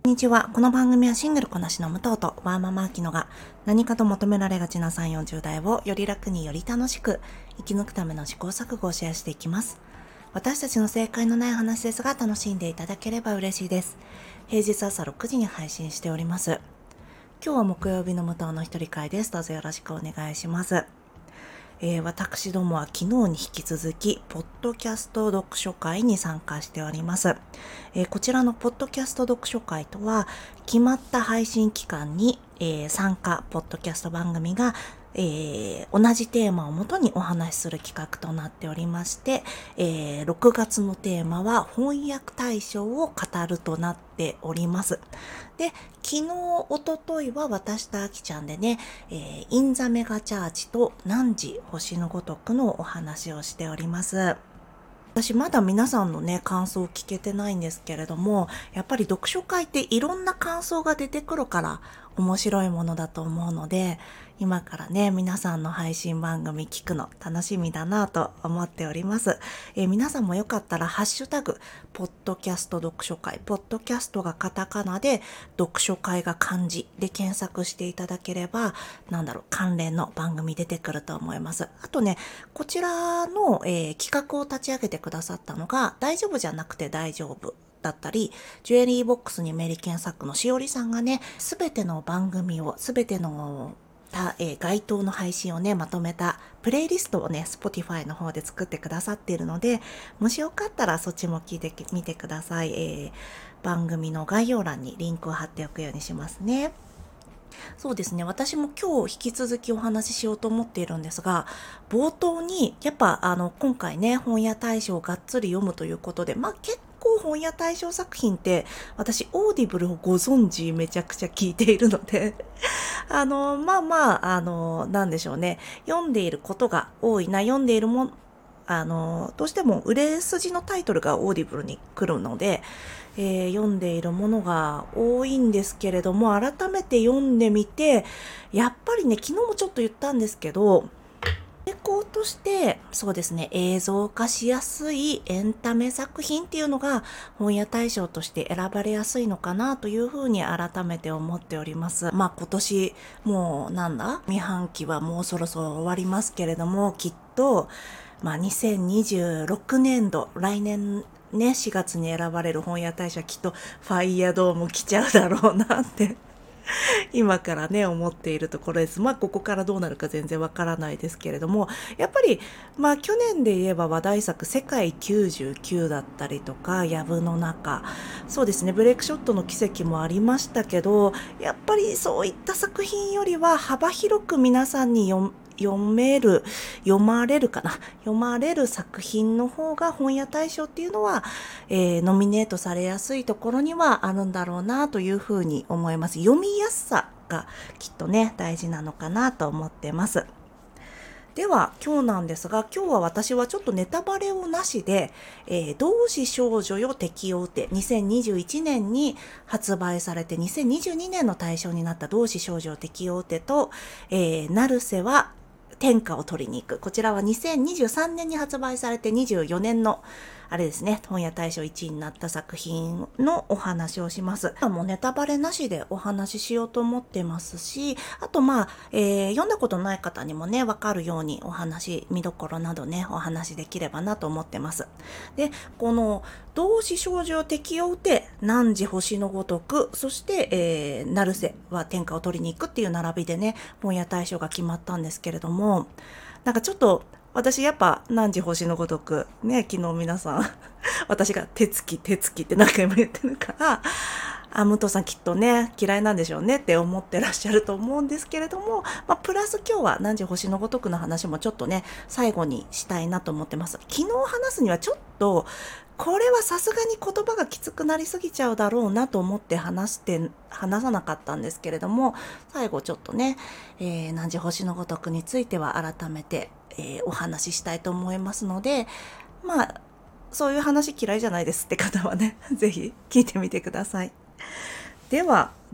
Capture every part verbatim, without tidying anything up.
こんにちは。この番組はシングルこなしの武藤とワーママアキノが何かと求められがちなさんじゅう、よんじゅう代をより楽により楽しく生き抜くための試行錯誤をシェアしていきます。私たちの正解のない話ですが楽しんでいただければ嬉しいです。平日朝ろくじに配信しております。今日は木曜日の武藤の一人会です。どうぞよろしくお願いします。えー、私どもは昨日に引き続きポッドキャスト読書会に参加しております。えー、こちらのポッドキャスト読書会とは決まった配信期間に、えー、参加ポッドキャスト番組が、えー、同じテーマをもとにお話しする企画となっておりまして、えー、ろくがつのテーマは翻訳大賞を語るとなっております。で、昨日、おとといは私とあきちゃんでね、えー、インザメガチャーチと汝星のごとくのお話をしております。私まだ皆さんのね、感想を聞けてないんですけれども、やっぱり読書会っていろんな感想が出てくるから面白いものだと思うので、今からね、皆さんの配信番組聞くの楽しみだなと思っております。えー、皆さんもよかったらハッシュタグ、ポッドキャスト読書会、ポッドキャストがカタカナで、読書会が漢字で検索していただければ、なんだろう、関連の番組出てくると思います。あとね、こちらの、えー、企画を立ち上げてくださったのが、大丈夫じゃなくて大丈夫。だったり、ジュエリーボックスにメリケン作のしおりさんがね、すべての番組を、すべてのえー、該当の配信をね、まとめたプレイリストをね、Spotify の方で作ってくださっているので、もしよかったらそっちも聞いてみてください。えー、番組の概要欄にリンクを貼っておくようにしますね。そうですね。私も今日引き続きお話ししようと思っているんですが、冒頭に、やっぱあの、今回ね、本屋大賞をがっつり読むということで、まあ結構本屋大賞作品って、私、オーディブルをご存知めちゃくちゃ聞いているので、あの、まあまあ、あの、なんでしょうね。読んでいることが多いな、読んでいるもん、あの、どうしても売れ筋のタイトルがオーディブルに来るので、えー、読んでいるものが多いんですけれども、改めて読んでみて、やっぱりね、昨日もちょっと言ったんですけど、傾向として、そうですね、映像化しやすいエンタメ作品っていうのが本屋大賞として選ばれやすいのかなというふうに改めて思っております。まあ今年もうなんだ未半期はもうそろそろ終わりますけれども、きっと、まあにせんにじゅうろくねんど、来年ね、しがつに選ばれる本屋大賞はきっとファイヤードーム来ちゃうだろうなって今からね思っているところです。まあここからどうなるか全然わからないですけれども、やっぱりまあ去年で言えば話題作世界きゅうじゅうきゅうだったりとか、藪の中、そうですね、ブレイクショットの奇跡もありましたけど、やっぱりそういった作品よりは幅広く皆さんに読読める、読まれるかな読まれる作品の方が本屋大賞っていうのは、えー、ノミネートされやすいところにはあるんだろうなというふうに思います。読みやすさがきっとね、大事なのかなと思ってます。では今日なんですが、今日は私はちょっとネタバレをなしで、えー、同志少女よ敵を撃て、にせんにじゅういちねんに発売されてにせんにじゅうにねんの対象になった同志少女よ敵を撃てと、えー、成瀬は天下を取りに行く。こちらはにせんにじゅうさんねんに発売されてにじゅうよねんのあれですね、本屋大賞いちいになった作品のお話をします。もうネタバレなしでお話ししようと思ってますし、あとまあ、えー、読んだことない方にもね、わかるようにお話、見どころなどね、お話できればなと思ってます。で、この同志少女を敵を撃て、汝星のごとく、そして、えー、成瀬は天下を取りに行くっていう並びでね、本屋大賞が決まったんですけれども、なんかちょっと、私やっぱ汝星のごとくね、昨日皆さん私が手つき手つきって何回も言ってるからあ、武藤さんきっとね嫌いなんでしょうねって思ってらっしゃると思うんですけれども、まあ、プラス今日は汝星のごとくの話もちょっとね最後にしたいなと思ってます。昨日話すにはちょっとこれはさすがに言葉がきつくなりすぎちゃうだろうなと思って話して話さなかったんですけれども、最後ちょっとね、えー、汝星のごとくについては改めてえー、お話ししたいと思いますので、まあそういう話嫌いじゃないですって方はねぜひ聞いてみてください。では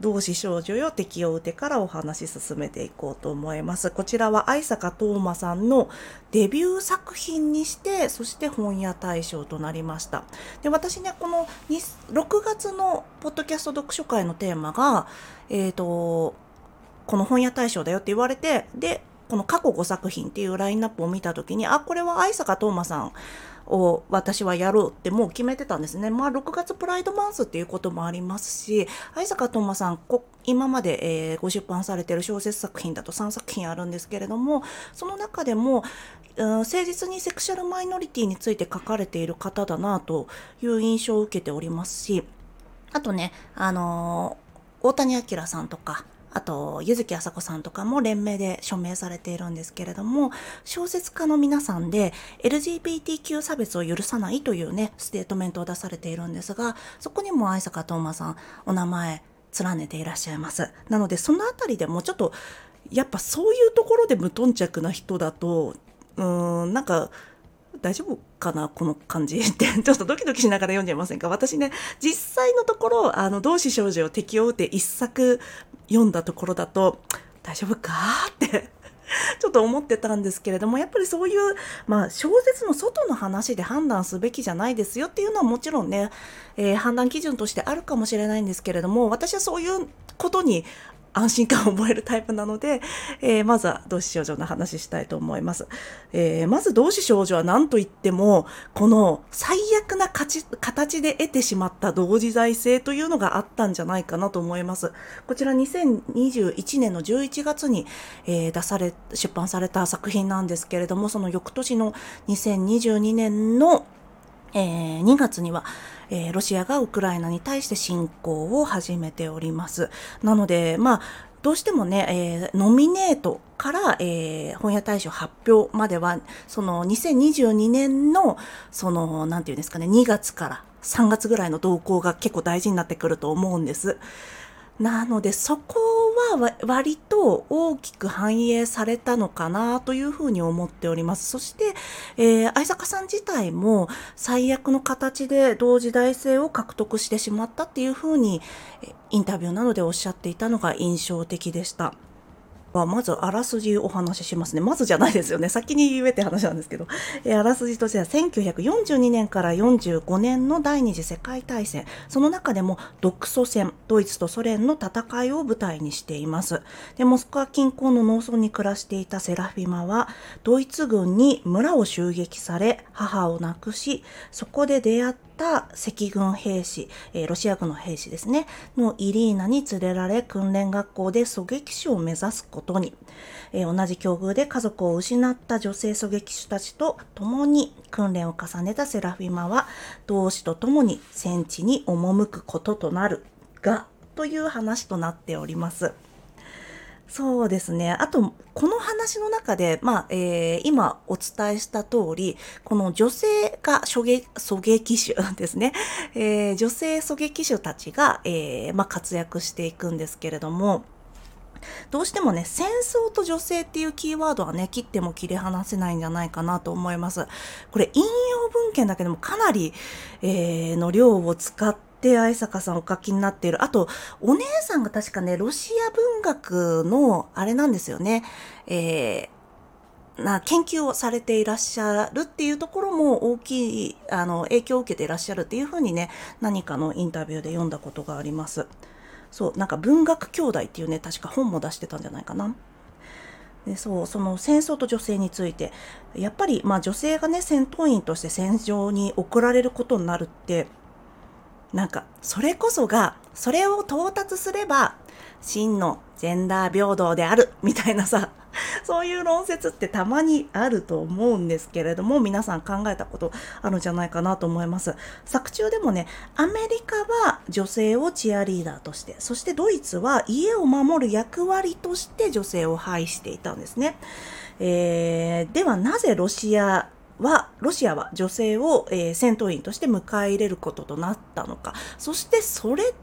同志少女よ敵を撃てからお話し進めていこうと思います。こちらは相坂冬馬さんのデビュー作品にして、そして本屋大賞となりました。で、私ね、このろくがつのポッドキャスト読書会のテーマが、えっと、この本屋大賞だよって言われて、で、この過去ごさく品っていうラインナップを見たときに、あ、これは相坂冬馬さんを私はやろうってもう決めてたんですね。まあろくがつプライドマンスっていうこともありますし、相坂冬馬さんこ今まで、えー、ご出版されている小説作品だとさんさく品あるんですけれども、その中でも、うん、誠実にセクシャルマイノリティについて書かれている方だなという印象を受けておりますし、あとね、あのー、大谷明さんとか、あと、柚木あさこさんとかも連名で署名されているんですけれども、小説家の皆さんで エルジービーティーキュー 差別を許さないというね、ステートメントを出されているんですが、そこにも相坂冬馬さん、お名前連ねていらっしゃいます。なので、そのあたりでもちょっと、やっぱそういうところで無頓着な人だと、うーん、なんか、大丈夫かなこの感じってちょっとドキドキしながら読んじゃいませんか。私ね、実際のところあの同志少女を敵を撃って一作読んだところだと大丈夫かってちょっと思ってたんですけれども、やっぱりそういう、まあ、小説の外の話で判断すべきじゃないですよっていうのはもちろんね、えー判断基準としてあるかもしれないんですけれども、私はそういうことに安心感を覚えるタイプなので、えーまずは同志少女の話したいと思います。えーまず同志少女は何と言っても、この最悪な形形で得てしまった同時在性というのがあったんじゃないかなと思います。こちらにせんにじゅういちねんのじゅういちがつに、えー出され、出版された作品なんですけれども、その翌年のにせんにじゅうにねんのえーにがつには、えーロシアがウクライナに対して侵攻を始めております。なので、まあ、どうしてもね、えーノミネートから、えー本屋大賞発表までは、そのにせんにじゅうにねんの、その、なんていうんですかね、にがつからさんがつぐらいの動向が結構大事になってくると思うんです。なので、そこはわ割と大きく反映されたのかなというふうに思っております。そして、えー相坂さん自体も最悪の形で同時代性を獲得してしまったっていうふうに、えインタビューなどでおっしゃっていたのが印象的でした。はまずあらすじお話ししますね。まずじゃないですよね。先に言えって話なんですけど。えーあらすじとしてはせんきゅうひゃくよんじゅうにねんからよんじゅうごねんの第二次世界大戦。その中でも独ソ戦、ドイツとソ連の戦いを舞台にしています。で、モスクワ近郊の農村に暮らしていたセラフィマは、ドイツ軍に村を襲撃され、母を亡くし、そこで出会った赤軍兵士、えーロシア軍の兵士ですね、のイリーナに連れられ訓練学校で狙撃手を目指すことに、えー同じ境遇で家族を失った女性狙撃手たちと共に訓練を重ねたセラフィマは同志と共に戦地に赴くこととなるが、という話となっております。そうですね。あと、この話の中で、まあ、えー今お伝えした通り、この女性が狙撃、狙撃手ですね。えー女性狙撃手たちが、えーまあ、活躍していくんですけれども、どうしてもね、戦争と女性っていうキーワードはね、切っても切り離せないんじゃないかなと思います。これ、引用文献だけでもかなり、えーの量を使って、愛坂さんお書きになっている。あと、お姉さんが確かね、ロシア文学の、あれなんですよね。えーな研究をされていらっしゃるっていうところも大きいあの影響を受けていらっしゃるっていうふうにね、何かのインタビューで読んだことがあります。そう、なんか文学兄弟っていうね、確か本も出してたんじゃないかな。で、そう、その戦争と女性について、やっぱりまあ女性がね、戦闘員として戦場に送られることになるって、なんか、それこそが、それを到達すれば、真のジェンダー平等である、みたいなさ、そういう論説ってたまにあると思うんですけれども、皆さん考えたことあるんじゃないかなと思います。作中でもね、アメリカは女性をチアリーダーとして、そしてドイツは家を守る役割として女性を配していたんですね。えーではなぜロシアは、ロシアは女性を、えー戦闘員として迎え入れることとなったのか。そしてそれって、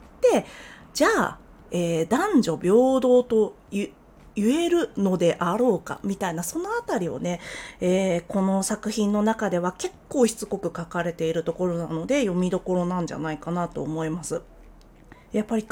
じゃあ、えー男女平等と言言えるのであろうか、みたいな、そのあたりをね、えーこの作品の中では結構しつこく書かれているところなので、読みどころなんじゃないかなと思います。やっぱり考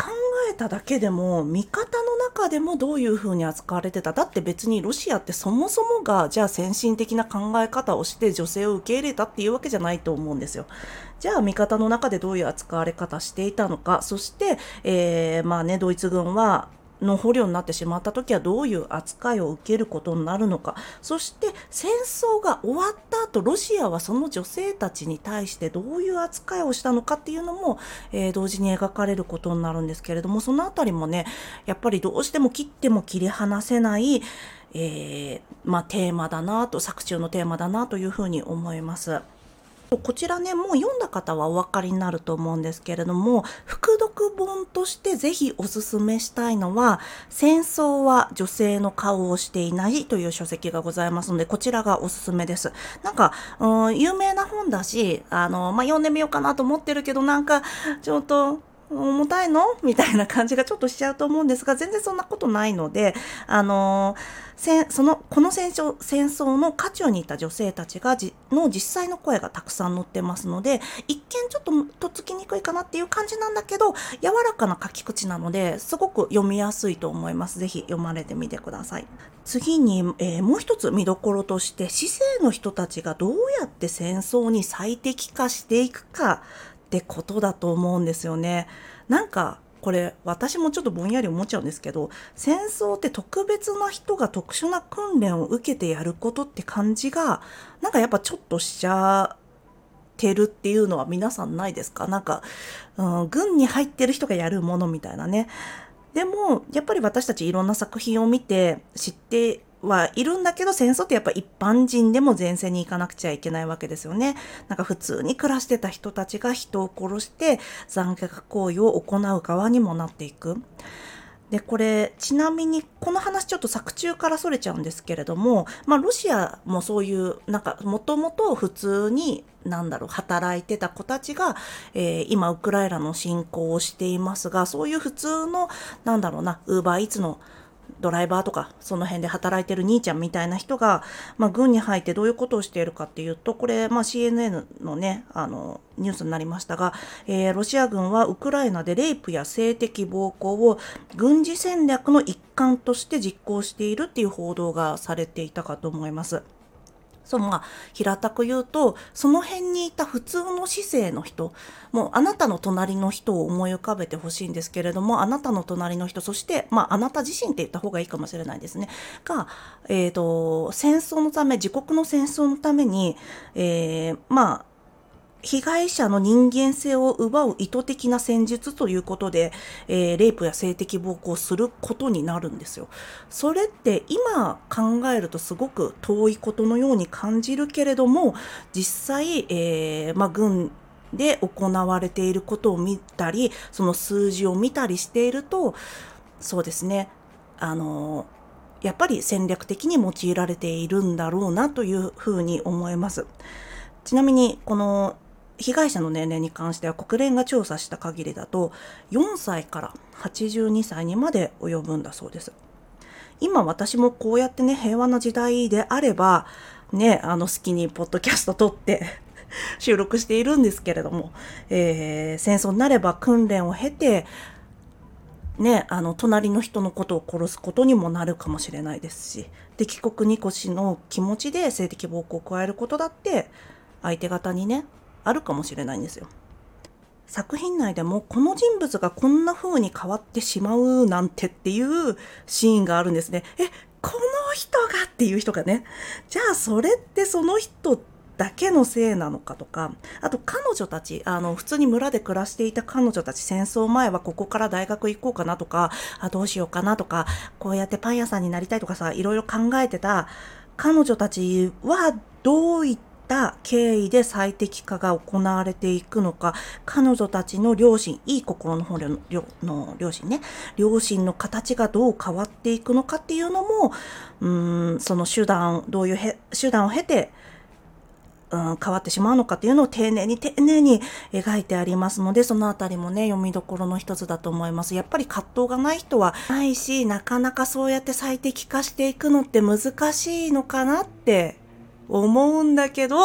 えただけでも味方の中でもどういう風に扱われてた。だって別にロシアってそもそもがじゃあ先進的な考え方をして女性を受け入れたっていうわけじゃないと思うんですよ。じゃあ味方の中でどういう扱われ方していたのか、そして、えー、まあねドイツ軍はの捕虜になってしまった時はどういう扱いを受けることになるのか、そして戦争が終わった後ロシアはその女性たちに対してどういう扱いをしたのかっていうのも、えー同時に描かれることになるんですけれども、そのあたりもねやっぱりどうしても切っても切り離せない、えーまあ、テーマだなと、作中のテーマだなというふうに思います。こちらね、もう読んだ方はお分かりになると思うんですけれども、副読本としてぜひおすすめしたいのは、戦争は女性の顔をしていないという書籍がございますので、こちらがおすすめです。なんか、うん、有名な本だし、あの、まあ、読んでみようかなと思ってるけど、なんか、ちょっと、重たいのみたいな感じがちょっとしちゃうと思うんですが、全然そんなことないので、あのせそのこの戦争戦争の渦中にいた女性たちがじの実際の声がたくさん載ってますので、一見ちょっととっつきにくいかなっていう感じなんだけど、柔らかな書き口なのですごく読みやすいと思います。ぜひ読まれてみてください。次に、えーもう一つ見どころとして、市政の人たちがどうやって戦争に最適化していくかってことだと思うんですよね。なんかこれ私もちょっとぼんやり思っちゃうんですけど、戦争って特別な人が特殊な訓練を受けてやることって感じがなんかやっぱちょっとしちゃってるっていうのは皆さんないですか？なんか、うん、軍に入ってる人がやるものみたいなね。でもやっぱり私たちいろんな作品を見て知ってはいるんだけど、戦争ってやっぱ一般人でも前線に行かなくちゃいけないわけですよね。なんか普通に暮らしてた人たちが人を殺して残虐行為を行う側にもなっていく。で、これ、ちなみに、この話ちょっと作中からそれちゃうんですけれども、まあ、ロシアもそういう、なんか、もともと普通に、なんだろう、働いてた子たちが、えー今、ウクライナの侵攻をしていますが、そういう普通の、なんだろうな、ウーバーイーツのドライバーとか、その辺で働いてる兄ちゃんみたいな人が、まあ、軍に入ってどういうことをしているかっていうと、これ、まあ、シーエヌエヌ のね、あの、ニュースになりましたが、えーロシア軍はウクライナでレイプや性的暴行を軍事戦略の一環として実行しているっていう報道がされていたかと思います。そう、まあ、平たく言うと、その辺にいた普通の市政の人、もうあなたの隣の人を思い浮かべてほしいんですけれども、あなたの隣の人、そして、まあ、あなた自身って言った方がいいかもしれないですね。が、えっと、戦争のため、自国の戦争のために、えーまあ、被害者の人間性を奪う意図的な戦術ということで、えーレイプや性的暴行をすることになるんですよ。それって今考えるとすごく遠いことのように感じるけれども、実際、えーまあ、軍で行われていることを見たり、その数字を見たりしていると、そうですね、あのやっぱり戦略的に用いられているんだろうなというふうに思います。ちなみにこの被害者の年齢に関しては国連が調査した限りだとよんさいからはちじゅうにさいにまで及ぶんだそうです。今私もこうやってね平和な時代であればね、あの好きにポッドキャスト撮って収録しているんですけれども、えー戦争になれば訓練を経てね、あの隣の人のことを殺すことにもなるかもしれないですし、敵国に腰の気持ちで性的暴行を加えることだって相手方にねあるかもしれないんですよ。作品内でもこの人物がこんな風に変わってしまうなんてっていうシーンがあるんですね。え、この人がっていう人がね、じゃあそれってその人だけのせいなのかとか、あと彼女たち、あの普通に村で暮らしていた彼女たち、戦争前はここから大学行こうかなとか、あどうしようかなとか、こうやってパン屋さんになりたいとかさ、いろいろ考えてた彼女たちはどういった経緯で最適化が行われていくのか、彼女たちの両親、いい心の方の両の両親ね、両親の形がどう変わっていくのかっていうのも、うーん、その手段、どういうへ手段を経て、うん、変わってしまうのかっていうのを丁寧に丁寧に描いてありますので、そのあたりもね読みどころの一つだと思います。やっぱり葛藤がない人はないし、なかなかそうやって最適化していくのって難しいのかなって思うんだけど、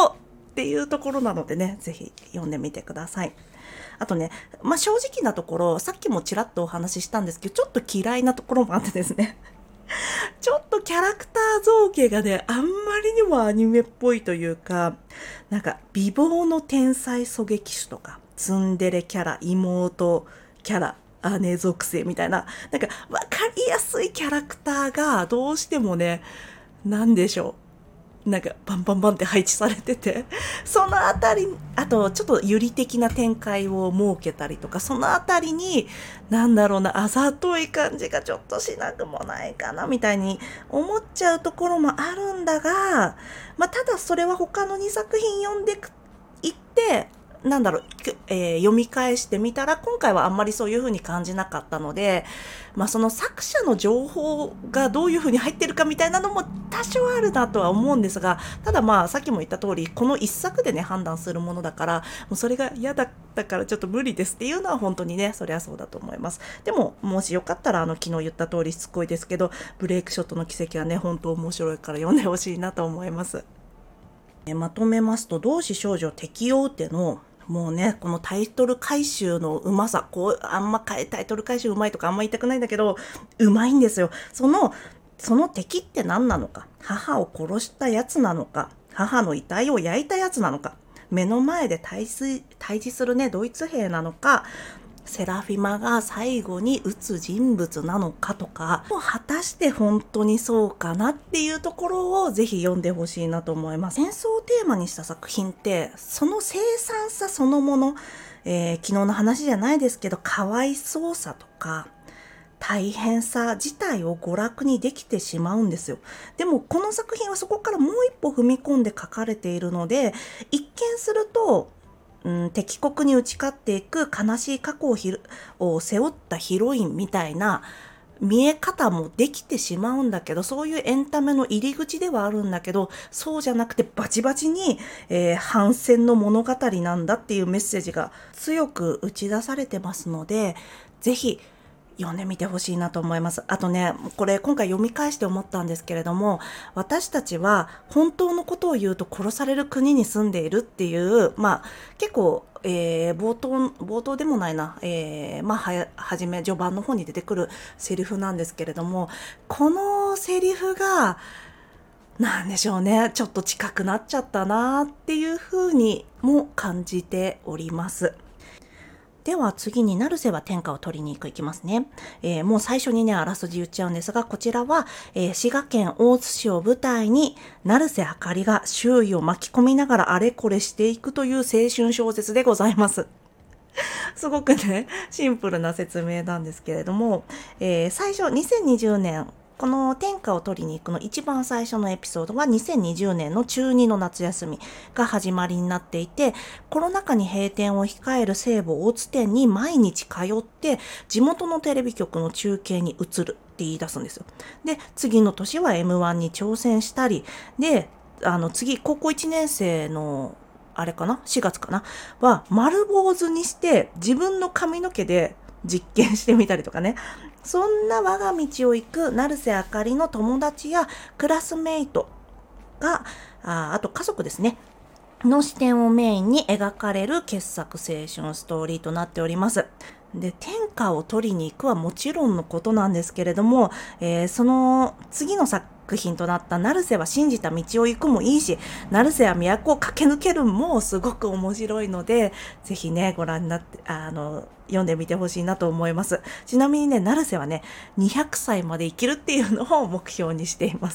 っていうところなのでね、ぜひ読んでみてください。あとね、まあ、正直なところ、さっきもちらっとお話ししたんですけど、ちょっと嫌いなところもあってですね。ちょっとキャラクター造形がね、あんまりにもアニメっぽいというか、なんか美貌の天才狙撃手とか、ツンデレキャラ、妹キャラ、姉属性みたいな、なんかわかりやすいキャラクターがどうしてもね、なんでしょう。なんかバンバンバンって配置されてて、そのあたり、あとちょっと有利的な展開を設けたりとか、そのあたりに、なんだろうな、あざとい感じがちょっとしなくもないかな、みたいに思っちゃうところもあるんだが、まあ、ただそれは他のにさく品読んでいって、なんだろう、えー、読み返してみたら、今回はあんまりそういう風に感じなかったので、まあその作者の情報がどういう風に入ってるかみたいなのも多少あるなとは思うんですが、ただまあさっきも言った通り、この一作でね、判断するものだから、もうそれが嫌だったからちょっと無理ですっていうのは本当にね、そりゃそうだと思います。でも、もしよかったら、あの、昨日言った通りしつこいですけど、ブレイクショットの奇跡はね、本当面白いから読んでほしいなと思います。まとめますと、同志少女適応っての、もうね、このタイトル回収のうまさ、こう、あんまタイトル回収うまいとかあんま言いたくないんだけど、うまいんですよ。その、その敵って何なのか、母を殺したやつなのか、母の遺体を焼いたやつなのか、目の前で対峙対峙するね、ドイツ兵なのか、セラフィマが最後に撃つ人物なのかとか、果たして本当にそうかなっていうところをぜひ読んでほしいなと思います。戦争をテーマにした作品って、その凄惨さそのもの、えー、昨日の話じゃないですけど、かわいそうさとか、大変さ自体を娯楽にできてしまうんですよ。でもこの作品はそこからもう一歩踏み込んで書かれているので、一見すると、うん、敵国に打ち勝っていく悲しい過去をひを背負ったヒロインみたいな見え方もできてしまうんだけど、そういうエンタメの入り口ではあるんだけど、そうじゃなくてバチバチに、えー、反戦の物語なんだっていうメッセージが強く打ち出されてますので、ぜひ読んでみてほしいなと思います。あとね、これ今回読み返して思ったんですけれども、私たちは本当のことを言うと殺される国に住んでいるっていう、まあ結構、えー、冒頭、冒頭でもないな、えー、まあは、はじめ序盤の方に出てくるセリフなんですけれども、このセリフが、なんでしょうね、ちょっと近くなっちゃったなっていう風にも感じております。では次に成瀬は天下を取りに行くいきますね。えー、もう最初にね、あらすじ言っちゃうんですが、こちらは、えー、滋賀県大津市を舞台に、成瀬あかりが周囲を巻き込みながらあれこれしていくという青春小説でございます。すごくね、シンプルな説明なんですけれども、えー、最初にせんにじゅうねん、この天下を取りに行くの一番最初のエピソードはにせんにじゅうねんの中にの夏休みが始まりになっていて、コロナ禍に閉店を控える西武大津店に毎日通って地元のテレビ局の中継に移るって言い出すんですよ。で、次の年は エムワン に挑戦したり、で、あの次高校いちねん生のあれかなしがつかなは丸坊主にして自分の髪の毛で実験してみたりとかね。そんな我が道を行く成瀬あかりの友達やクラスメイトが、あ, あと家族ですね。の視点をメインに描かれる傑作青春ストーリーとなっております。で、天下を取りに行くはもちろんのことなんですけれども、えー、その次の作品となった成瀬は信じた道を行くもいいし、成瀬は都を駆け抜けるもすごく面白いので、ぜひね、ご覧になって、あの、読んでみてほしいなと思います。ちなみにね、成瀬はね、にひゃくさいまで生きるっていうのを目標にしています。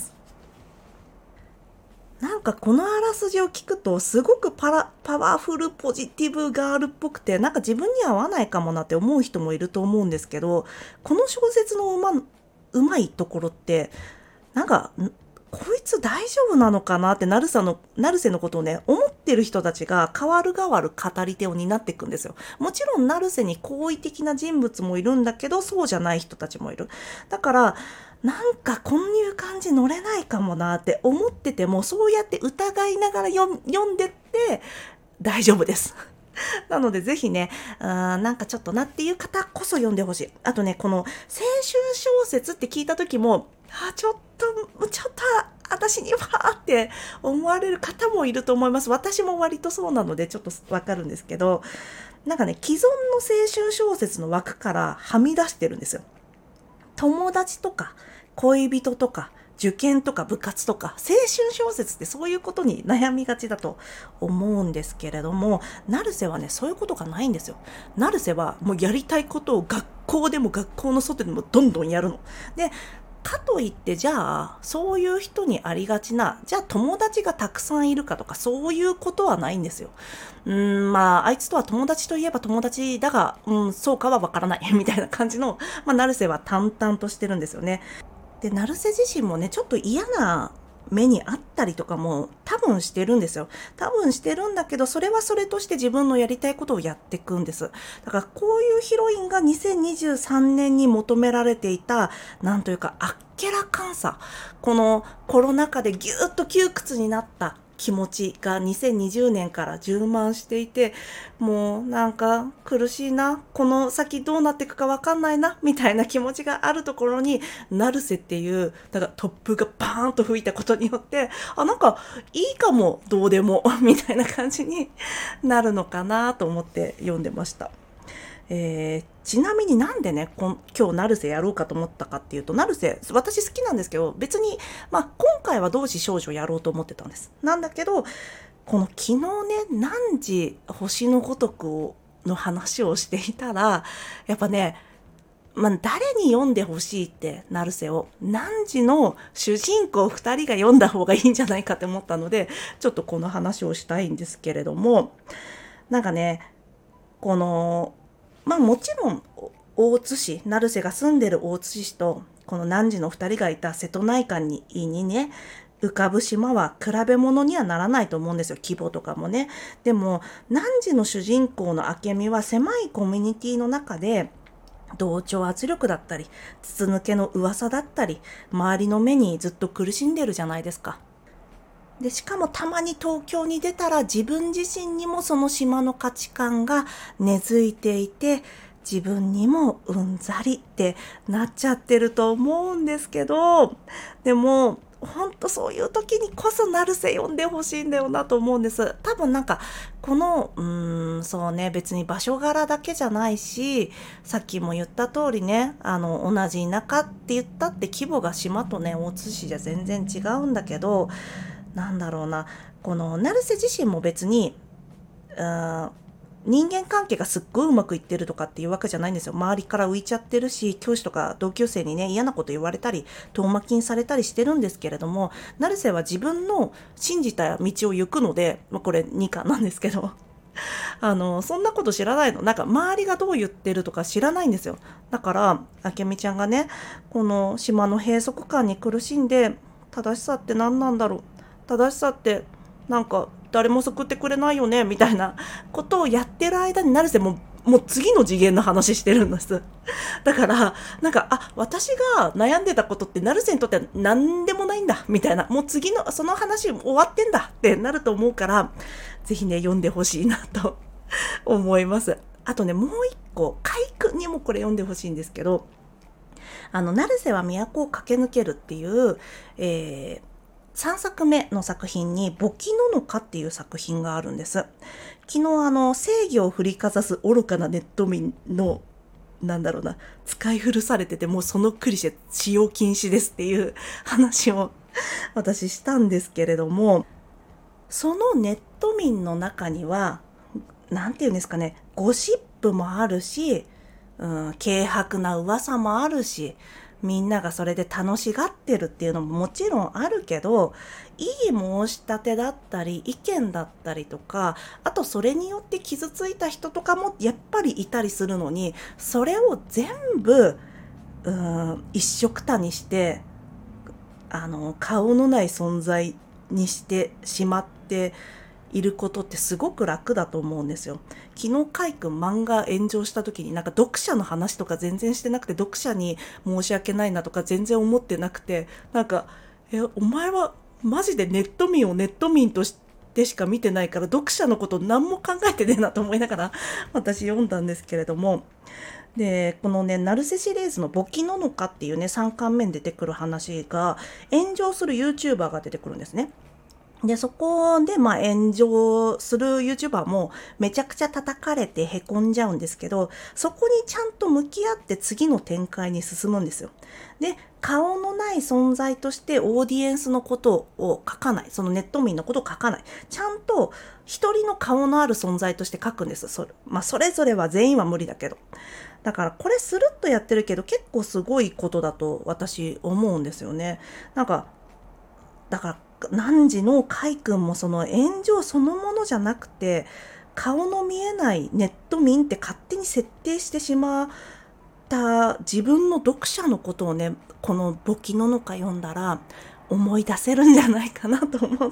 なんかこのあらすじを聞くとすごくパラ、パワフルポジティブガールっぽくて、なんか自分には合わないかもなって思う人もいると思うんですけど、この小説のうま、うまいところって、なんか、こいつ大丈夫なのかなって成瀬の、成瀬のことをね、思ってる人たちが変わる変わる語り手を担っていくんですよ。もちろん成瀬に好意的な人物もいるんだけど、そうじゃない人たちもいる。だから、なんかこういう感じ乗れないかもなって思ってても、そうやって疑いながら読んでって大丈夫です。なのでぜひね、あなんかちょっとなっていう方こそ読んでほしい。あとね、この青春小説って聞いた時も、あちょっと、ちょっと私にはって思われる方もいると思います。私も割とそうなのでちょっとわかるんですけど、なんかね、既存の青春小説の枠からはみ出してるんですよ。友達とか恋人とか受験とか部活とか青春小説ってそういうことに悩みがちだと思うんですけれども、成瀬はねそういうことがないんですよ。成瀬はもうやりたいことを学校でも学校の外でもどんどんやるので、かといってじゃあそういう人にありがちな、じゃあ友達がたくさんいるかとかそういうことはないんですよ。うーんまああいつとは友達といえば友達だが、うんそうかはわからないみたいな感じの、まあ、成瀬は淡々としてるんですよね。で成瀬自身もねちょっと嫌な目にあったりとかも多分してるんですよ。多分してるんだけど、それはそれとして自分のやりたいことをやっていくんです。だからこういうヒロインがにせんにじゅうさんねんに求められていた、なんというかあっけらかんさ、このコロナ禍でぎゅーっと窮屈になった気持ちがにせんにじゅうねんから充満していて、もうなんか苦しいな、この先どうなっていくかわかんないなみたいな気持ちがあるところに、成瀬っていうだから突風がバーンと吹いたことによって、あなんかいいかもどうでもみたいな感じになるのかなと思って読んでました。えー、ちなみになんでねこん今日成瀬やろうかと思ったかっていうと、成瀬私好きなんですけど、別に、まあ、今回は同志少女やろうと思ってたんです。なんだけどこの昨日ね何時星のごとくをの話をしていたら、やっぱね、まあ、誰に読んでほしいって成瀬を、何時の主人公ふたりが読んだ方がいいんじゃないかって思ったので、ちょっとこの話をしたいんですけれども、なんかねこのまあもちろん大津市、成瀬が住んでる大津市とこの汝のふたりがいた瀬戸内海ににね浮かぶ島は比べ物にはならないと思うんですよ、規模とかもね。でも汝の主人公の明美は狭いコミュニティの中で同調圧力だったり筒抜けの噂だったり周りの目にずっと苦しんでるじゃないですか。でしかもたまに東京に出たら自分自身にもその島の価値観が根付いていて、自分にもうんざりってなっちゃってると思うんですけど、でもほんとそういう時にこそ成瀬読んでほしいんだよなと思うんです。多分なんかこのうーんそうね、別に場所柄だけじゃないし、さっきも言った通りね、あの同じ田舎って言ったって規模が島とね大津市じゃ全然違うんだけど、なんだろうな、この成瀬自身も別にうーん人間関係がすっごいうまくいってるとかっていうわけじゃないんですよ。周りから浮いちゃってるし、教師とか同級生にね嫌なこと言われたり遠巻きにされたりしてるんですけれども、成瀬は自分の信じた道を行くので、まあ、これにかなんですけどあのそんなこと知らないの。なんか周りがどう言ってるとか知らないんですよ。だから明美ちゃんがねこの島の閉塞感に苦しんで、正しさって何なんだろう、正しさってなんか誰も救ってくれないよねみたいなことをやってる間に成瀬ももう次の次元の話してるんです。だからなんかあ私が悩んでたことって成瀬にとっては何でもないんだみたいな、もう次のその話終わってんだってなると思うから、ぜひね読んでほしいなと思います。あとねもう一個海君にもこれ読んでほしいんですけど、あの成瀬は都を駆け抜けるっていう、えーさんさくめの作品に簿記ののかっていう作品があるんです。昨日あの正義を振りかざす愚かなネット民のなんだろうな使い古されてて、もうそのクリシェ使用禁止ですっていう話を私したんですけれども、そのネット民の中にはなんていうんですかね、ゴシップもあるし、うん、軽薄な噂もあるし、みんながそれで楽しがってるっていうのももちろんあるけど、いい申し立てだったり意見だったりとか、あとそれによって傷ついた人とかもやっぱりいたりするのに、それを全部うーん一緒くたにしてあの顔のない存在にしてしまっていることってすごく楽だと思うんですよ。昨日カイ君漫画炎上した時になんか読者の話とか全然してなくて、読者に申し訳ないなとか全然思ってなくて、なんかえお前はマジでネット民をネット民としてしか見てないから読者のこと何も考えてねえなと思いながら私読んだんですけれども、 で、このね、ナルセシリーズの簿記ののかっていうね、さんかんめに出てくる話が、炎上する YouTuber が出てくるんですね。で、そこで、まあ、炎上する YouTuber もめちゃくちゃ叩かれてへこんじゃうんですけど、そこにちゃんと向き合って次の展開に進むんですよ。で、顔のない存在としてオーディエンスのことを書かない。そのネット民のことを書かない。ちゃんと一人の顔のある存在として書くんです。それ、まあ、それぞれは全員は無理だけど。だからこれスルッとやってるけど結構すごいことだと私思うんですよね。なんか、だから汝のカイ君もその炎上そのものじゃなくて、顔の見えないネット民って勝手に設定してしまった自分の読者のことをね、この簿記ののか読んだら思い出せるんじゃないかなと思って、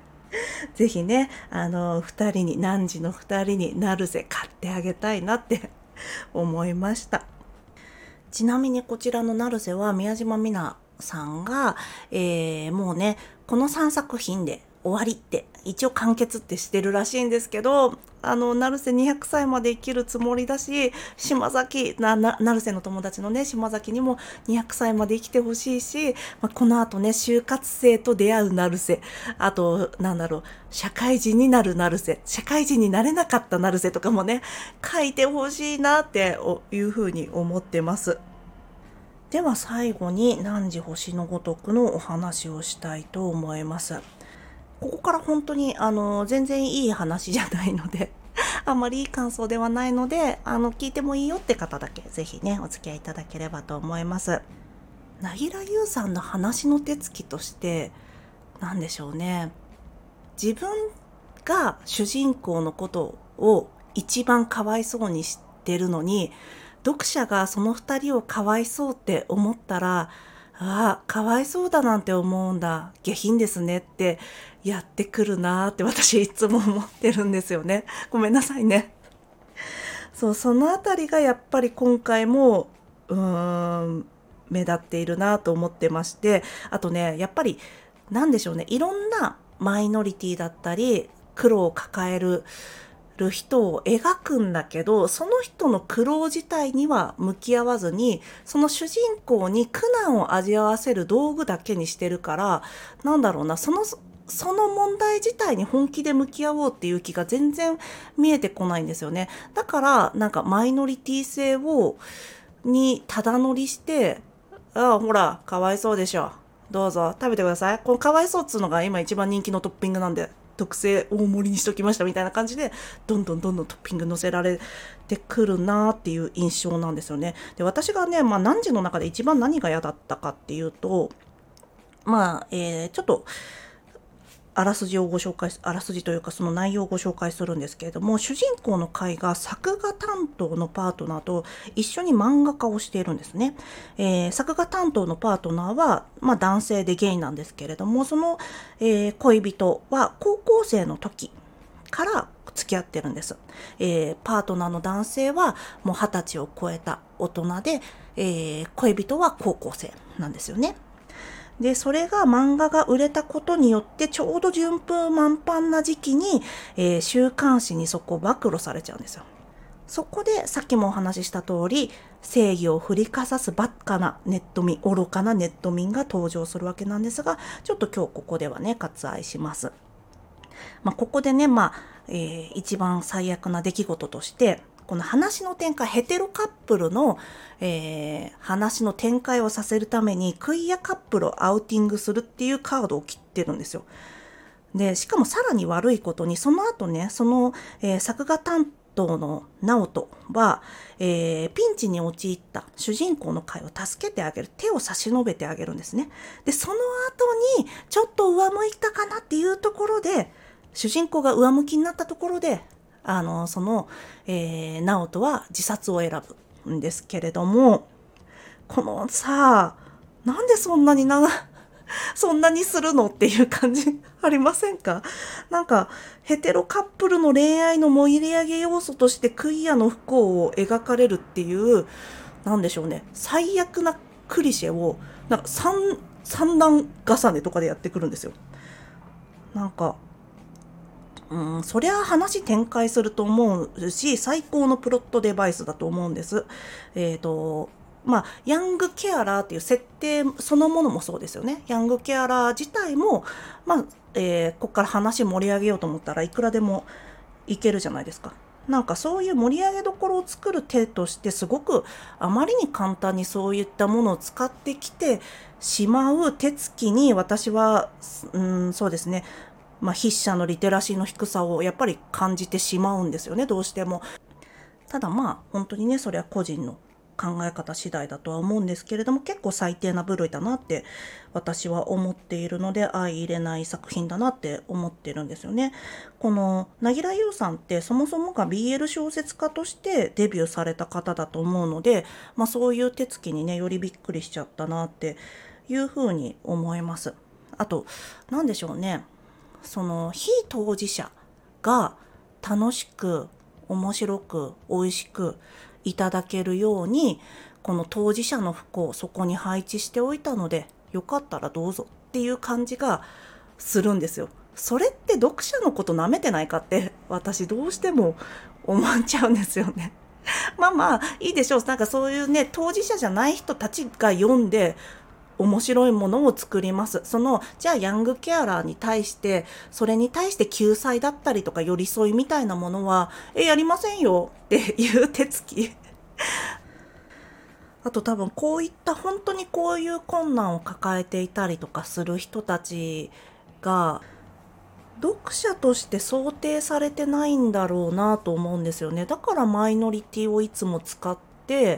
ぜひね、あの二人に、汝の二人にナルセ買ってあげたいなって思いました。ちなみにこちらのナルセは宮島美奈さんが、えー、もうね、このさんさく品で終わりって一応完結ってしてるらしいんですけど、あの成瀬にひゃくさいまで生きるつもりだし、島崎なな成瀬の友達のね島崎にもにひゃくさいまで生きてほしいし、まあ、この後ね就活生と出会う成瀬、あとなんだろう、社会人になる成瀬、社会人になれなかった成瀬とかもね書いてほしいなっていうふうに思ってます。では最後に汝星のごとくのお話をしたいと思います。ここから本当にあの全然いい話じゃないのであんまりいい感想ではないので、あの聞いてもいいよって方だけぜひねお付き合いいただければと思います。なぎらゆうさんの話の手つきとしてなんでしょうね、自分が主人公のことを一番かわいそうにしてるのに、読者がその二人をかわいそうって思ったら、ああ、かわいそうだなんて思うんだ、下品ですねってやってくるなーって私いつも思ってるんですよね。ごめんなさいね。そう、そのあたりがやっぱり今回もうーん目立っているなと思ってまして、あとね、やっぱりなんでしょうね、いろんなマイノリティだったり苦労を抱えるる人を描くんだけど、その人の苦労自体には向き合わずに、その主人公に苦難を味わわせる道具だけにしてるから、なんだろうな、そのその問題自体に本気で向き合おうっていう気が全然見えてこないんですよね。だからなんかマイノリティ性をにただ乗りして、ああほらかわいそうでしょ、どうぞ食べてください、このかわいそうっつうのが今一番人気のトッピングなんで特製大盛りにしときましたみたいな感じでどんどんどんどんトッピング乗せられてくるなっていう印象なんですよね。で、私がね、まあ何時の中で一番何が嫌だったかっていうと、まあ、えー、ちょっとあらすじをご紹介、あらすじというかその内容をご紹介するんですけれども、主人公のカイが作画担当のパートナーと一緒に漫画家をしているんですね。えー、作画担当のパートナーは、まあ、男性でゲイなんですけれども、その、えー、恋人は高校生の時から付き合ってるんです。えー、パートナーの男性はもう二十歳を超えた大人で、えー、恋人は高校生なんですよね。で、それが漫画が売れたことによってちょうど順風満帆な時期に、えー、週刊誌にそこを暴露されちゃうんですよ。そこでさっきもお話しした通り、正義を振りかざすバカなネット民、愚かなネット民が登場するわけなんですが、ちょっと今日ここではね、割愛します。まあ、ここでね、まあ、えー、一番最悪な出来事として、この話の展開、ヘテロカップルの、えー、話の展開をさせるために、クイアカップルをアウティングするっていうカードを切ってるんですよ。で、しかもさらに悪いことに、その後ね、その、えー、作画担当の直人は、えー、ピンチに陥った主人公の会を助けてあげる、手を差し伸べてあげるんですね。で、その後に、ちょっと上向いたかなっていうところで、主人公が上向きになったところで、あの、その、えー、直人は自殺を選ぶんですけれども、このさ、なんでそんなに長、そんなにするのっていう感じありませんか？なんか、ヘテロカップルの恋愛の盛り上げ要素としてクイアの不幸を描かれるっていう、なんでしょうね、最悪なクリシェを、なんか三、三段重ねとかでやってくるんですよ。なんか、 うん、そりゃ話展開すると思うし、最高のプロットデバイスだと思うんです。えっと、まあ、ヤングケアラーっていう設定そのものもそうですよね。ヤングケアラー自体も、まあ、えーここから話盛り上げようと思ったらいくらでもいけるじゃないですか。なんかそういう盛り上げどころを作る手としてすごくあまりに簡単にそういったものを使ってきてしまう手つきに私は、うん、そうですね、まあ、筆者のリテラシーの低さをやっぱり感じてしまうんですよね、どうしても。ただまあ本当にね、それは個人の考え方次第だとは思うんですけれども、結構最低な部類だなって私は思っているので、相入れない作品だなって思ってるんですよね。この凪良優さんってそもそもが ビーエル 小説家としてデビューされた方だと思うので、まあ、そういう手つきにねよりびっくりしちゃったなっていうふうに思います。あと何でしょうね、その非当事者が楽しく面白く美味しくいただけるように、この当事者の服をそこに配置しておいたので、よかったらどうぞっていう感じがするんですよ。それって読者のこと舐めてないかって私どうしても思っちゃうんですよね。まあまあいいでしょう。なんかそういうね、当事者じゃない人たちが読んで面白いものを作ります。その、じゃあヤングケアラーに対して、それに対して救済だったりとか寄り添いみたいなものは、え、やりませんよっていう手つき。あと多分こういった本当にこういう困難を抱えていたりとかする人たちが、読者として想定されてないんだろうなと思うんですよね。だからマイノリティをいつも使って、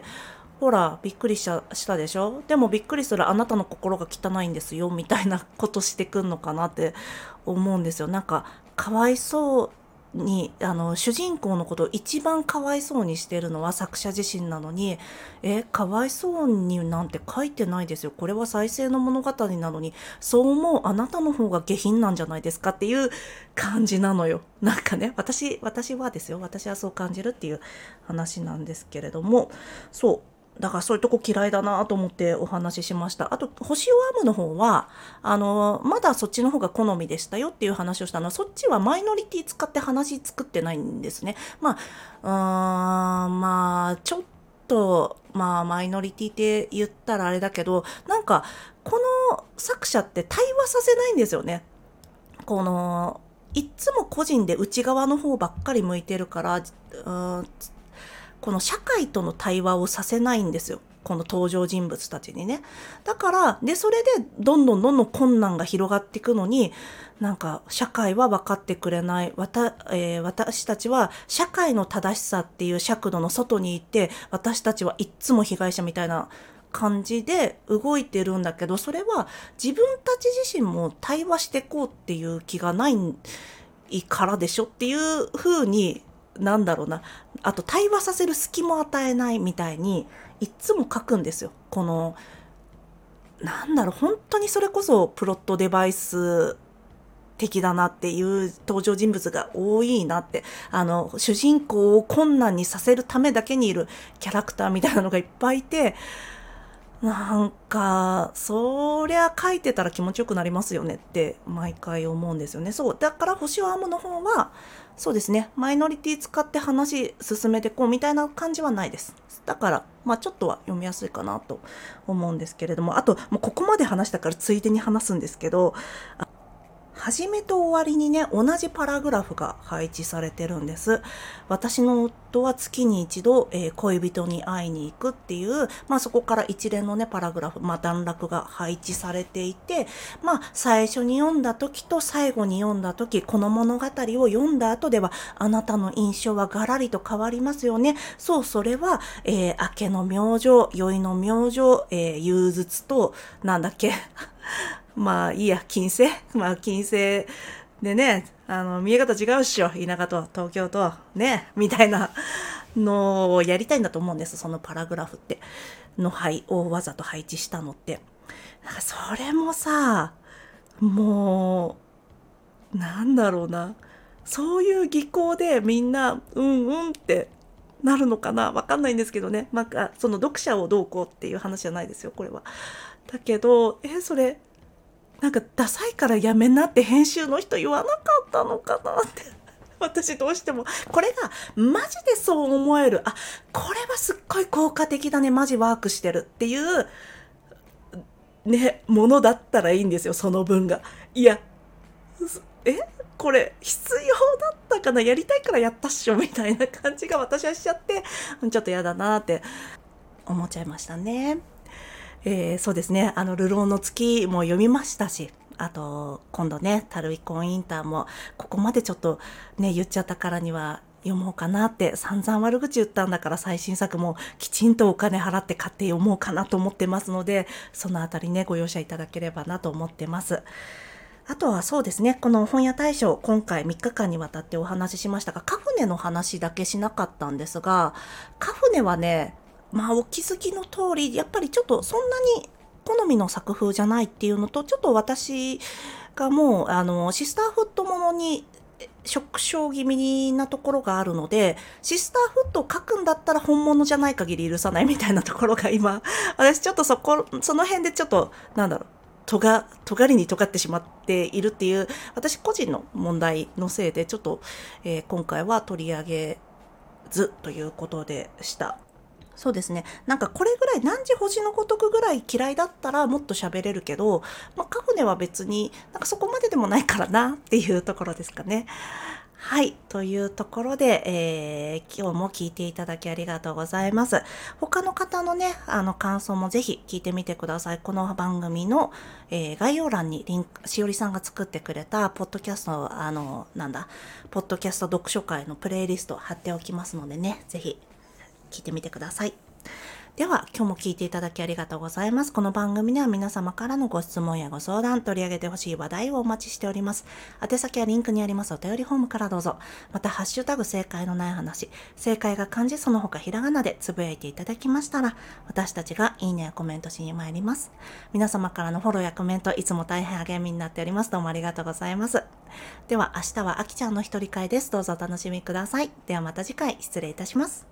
ほら、びっくりしたしたでしょ、でもびっくりするあなたの心が汚いんですよ、みたいなことしてくんのかなって思うんですよ。なんか、かわいそうに、あの、主人公のことを一番かわいそうにしてるのは作者自身なのに、え、かわいそうになんて書いてないですよ。これは再生の物語なのに、そう思うあなたの方が下品なんじゃないですかっていう感じなのよ。なんかね、私、私はですよ。私はそう感じるっていう話なんですけれども、そう。だからそういうとこ嫌いだなと思ってお話ししました。あと、星を編むの方は、あの、まだそっちの方が好みでしたよっていう話をしたのは、そっちはマイノリティ使って話作ってないんですね。まあ、うーん、まあ、ちょっと、まあ、マイノリティって言ったらあれだけど、なんか、この作者って対話させないんですよね。この、いっつも個人で内側の方ばっかり向いてるから、うーん、この社会との対話をさせないんですよ。この登場人物たちにね。だから、で、それでどんどんどんどん困難が広がっていくのに、なんか社会は分かってくれない。わた、えー私たちは社会の正しさっていう尺度の外にいて、私たちはいっつも被害者みたいな感じで動いてるんだけど、それは自分たち自身も対話していこうっていう気がないからでしょっていう風に、なんだろうな、あと対話させる隙も与えないみたいにいっつも書くんですよ。この、なんだろう、本当にそれこそプロットデバイス的だなっていう登場人物が多いなって、あの主人公を困難にさせるためだけにいるキャラクターみたいなのがいっぱいいて、なんか、そりゃ書いてたら気持ちよくなりますよねって毎回思うんですよね。そう。だから星を編むの方は、そうですね。マイノリティ使って話進めてこうみたいな感じはないです。だから、まあちょっとは読みやすいかなと思うんですけれども、あと、もうここまで話したからついでに話すんですけど、始めと終わりにね、同じパラグラフが配置されてるんです。私の夫は月に一度、えー恋人に会いに行くっていう、まあそこから一連のね、パラグラフ、まあ段落が配置されていて、まあ最初に読んだ時と最後に読んだ時、この物語を読んだ後では、あなたの印象はガラリと変わりますよね。そう、それは、えー明けの明星、宵の明星、えー憂鬱と、なんだっけ、まあいいや、金星まあ金星でね、あの、見え方違うっしょ。田舎と東京と、ね、みたいなのをやりたいんだと思うんです。そのパラグラフって。の配をわざと配置したのって。なんかそれもさ、もう、なんだろうな。そういう技巧でみんな、うんうんってなるのかな、わかんないんですけどね。なんか、その読者をどうこうっていう話じゃないですよ、これは。だけど、え、それ、なんかダサいからやめなって編集の人言わなかったのかなって私どうしても、これがマジでそう思える。あ、これはすっごい効果的だね。マジワークしてるっていう、ね、ものだったらいいんですよ、その分が。いや、えこれ必要だったかな、やりたいからやったっしょみたいな感じが私はしちゃって、ちょっとやだなって思っちゃいましたね。えー、そうですね。あの、流浪の月も読みましたし、あと、今度ね、タルイコンインターも、ここまでちょっとね、言っちゃったからには、読もうかなって、散々悪口言ったんだから最新作もきちんとお金払って買って読もうかなと思ってますので、そのあたりね、ご容赦いただければなと思ってます。あとはそうですね、この本屋大賞、今回みっかかんにわたってお話ししましたが、カフネの話だけしなかったんですが、カフネはね、まあお気づきの通り、やっぱりちょっとそんなに好みの作風じゃないっていうのと、ちょっと私がもう、あの、シスターフットものに触傷気味なところがあるので、シスターフットを書くんだったら本物じゃない限り許さないみたいなところが今、私ちょっとそこ、その辺でちょっと、なんだろう、とが、尖りに尖ってしまっているっていう、私個人の問題のせいで、ちょっと、えー今回は取り上げずということでした。そうですね。なんかこれぐらい、何時星のごとくぐらい嫌いだったらもっと喋れるけど、まあ、カフネは別になんかそこまででもないからなっていうところですかね。はい。というところで、えー今日も聞いていただきありがとうございます。他の方のね、あの感想もぜひ聞いてみてください。この番組の、えー概要欄にリンク、しおりさんが作ってくれた、ポッドキャスト、あの、なんだ、ポッドキャスト読書会のプレイリスト貼っておきますのでね、ぜひ聞いてみてください。では、今日も聞いていただきありがとうございます。この番組では皆様からのご質問やご相談、取り上げてほしい話題をお待ちしております。宛先はリンクにありますお便りフォームからどうぞ。また、ハッシュタグ正解のない話、正解が漢字その他ひらがなでつぶやいていただきましたら、私たちがいいねやコメントしに参ります。皆様からのフォローやコメント、いつも大変励みになっております。どうもありがとうございます。では、明日はあきちゃんの一人会です。どうぞお楽しみください。ではまた次回、失礼いたします。